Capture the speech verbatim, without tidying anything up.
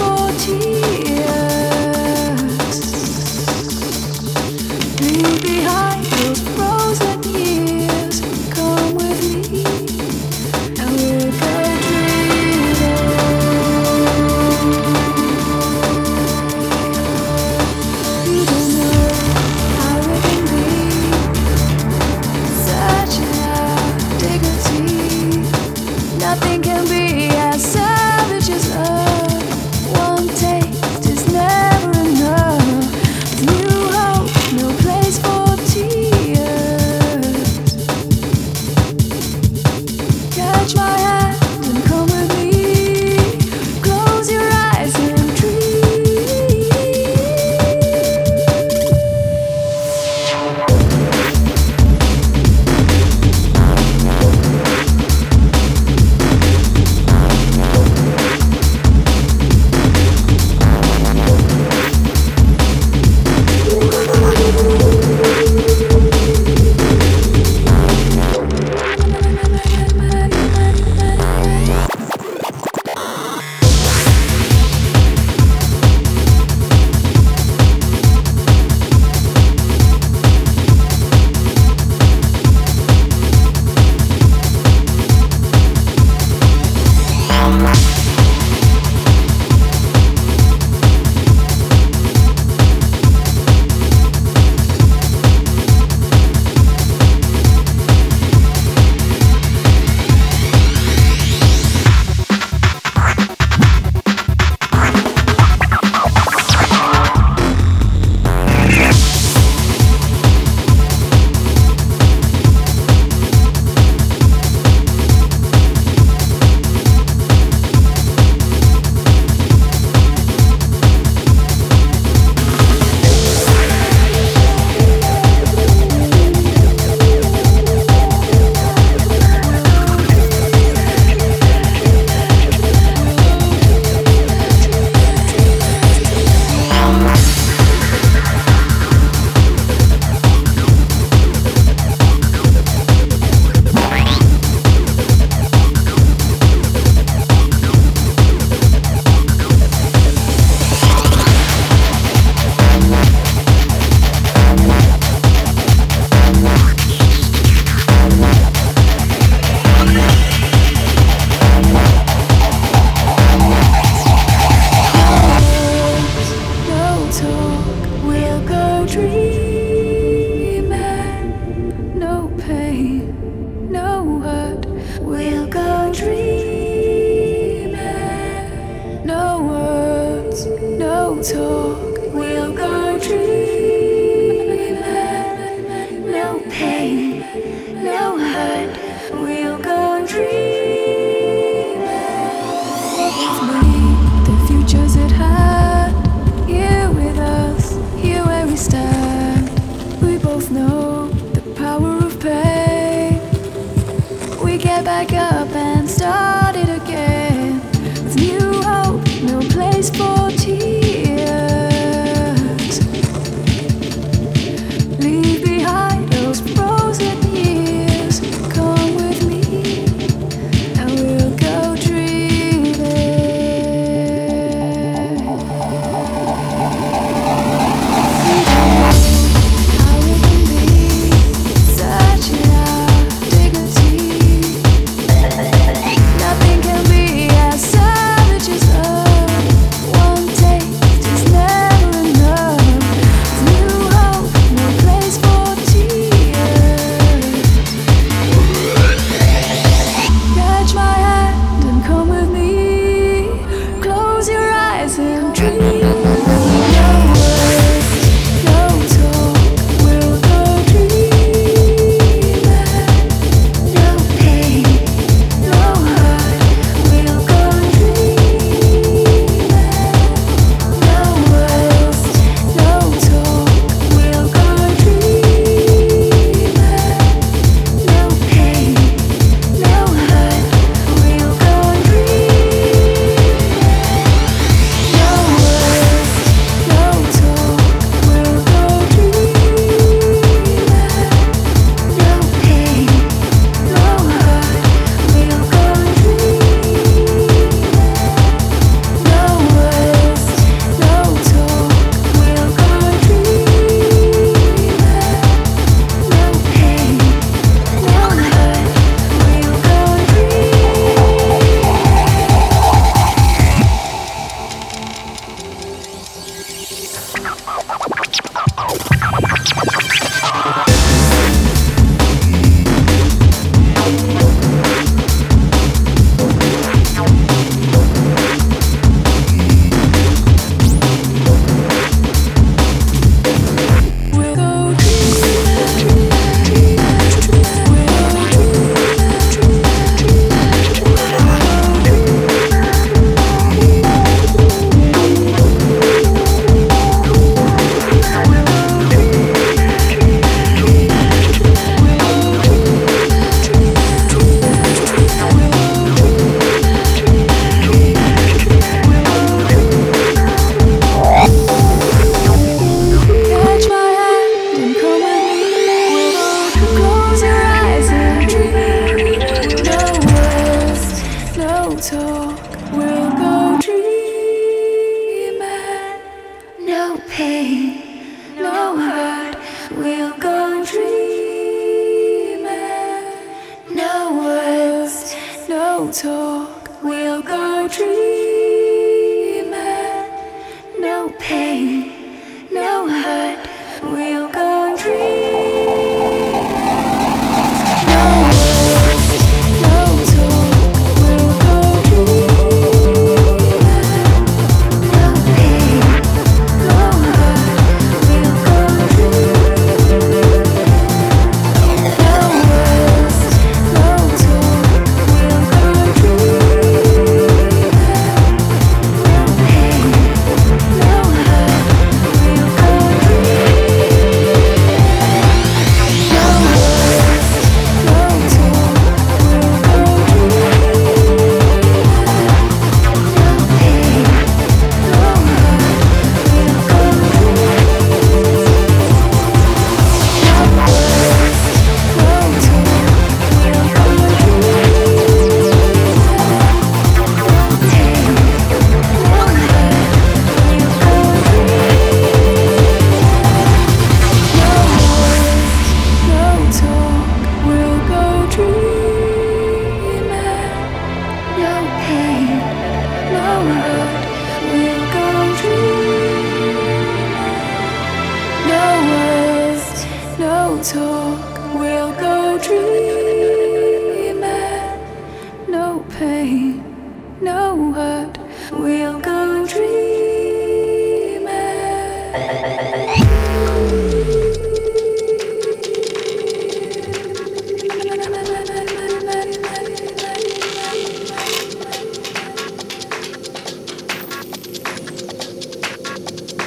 for tears. Leave behind those frozen years. Come with me, and we'll go dreaming. You don't know how it can be, searching out dignity. Nothing can be as savage as love. One taste is never enough. New hope, no place for tears. Catch my hand and come with me. Close your eyes and dream. Back up and start it again with new hope, no place for tears. Leave behind those frozen years. Come with me, and we'll go dreaming. How it can be, searching out dignity. Nothing can be as savage as love. One dream.